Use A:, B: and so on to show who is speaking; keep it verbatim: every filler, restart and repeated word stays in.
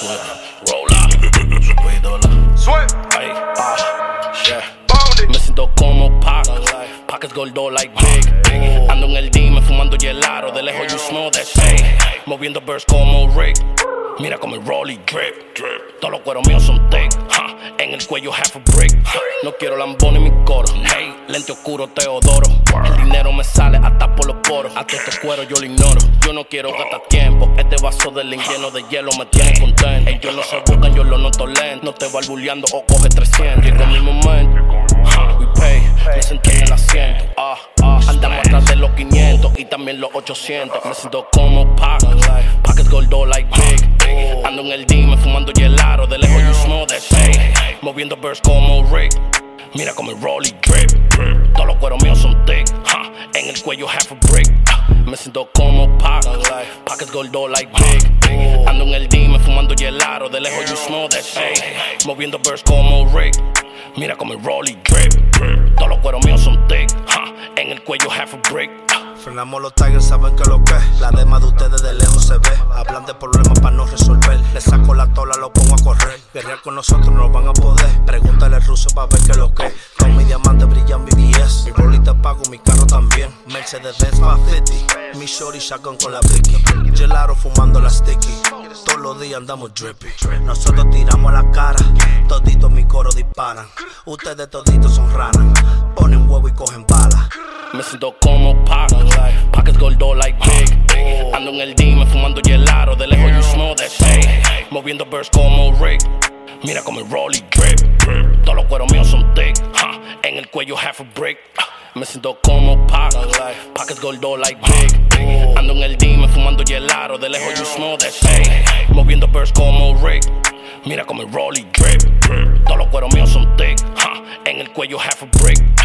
A: Roll up, cuídola.
B: Sweat.
A: Ay, ah, yeah. Me siento como Pac, Pac es gordo like Big. Ando en el dime fumando gelato, de lejos you smell that shit. Moviendo burst como Rick. Mira como el roll y drip, drip. Todos los cueros míos son thick, huh. En el cuello half a brick, huh. No quiero lambón en mi coro, hey. Lente oscuro Teodoro. El dinero me sale hasta por los poros. Hasta estos cueros yo lo ignoro. Yo no quiero gastar tiempo. Este vaso del lleno de hielo me tiene contento. Ellos no se buscan, yo lo noto lento. No te barbuleando o coge trescientos. Llegó mi momento, huh. We pay, me senté en el asiento. Ah, ah, andamos atrás de los quinientos y también los ochocientos. Me siento como Pac, Pac es gordo like Big. Ando en el dime fumando gelato, de lejos you smell that shit. Moviendo burst como Rick. Mira como el roll y drip, drip. Todos los cueros míos son thick, huh. En el cuello half a brick. Me siento como Pac, Pac es gordo like Big. Ando en el dime fumando gelato, de lejos you smell that shit. Moviendo burst como Rick. Mira como el roll y drip, drip. Todos los cueros míos son thick, huh. En el cuello half a brick.
C: Frenamos los Tigers, saben que lo que es. La dema de ustedes de lejos se ve. Hablan de problemas para no resolver. Le saco la tola, lo pongo a correr. Guerrear con nosotros no van a poder. Pregúntale al ruso para ver que lo que es. Con mi diamante brillan B B S. Mi rolita pago, mi carro también. Mercedes-Benz quinientos cincuenta. Mi shorty shotgun con la Vicky. Gelato fumando la sticky. Todos los días andamos drippy. Nosotros tiramos a la cara. Toditos mi coro disparan. Ustedes toditos son ranas. Ponen huevo y cogen balas.
A: Me siento como Pac, Pac es gordo like Big. Ando en el dime fumando gelato, de lejos you smell that shit. Moviendo burst como Rick. Mira como el roll y drip, drip. Todos los cueros míos son thick, huh. En el cuello half a brick. Me siento como Pac, Pac es gordo like Big. Ando en el dime fumando gelato, de lejos you smell that shit. Moviendo burst como Rick. Mira como el roll y drip, drip. Todos los cueros míos son thick, huh. En el cuello half a brick.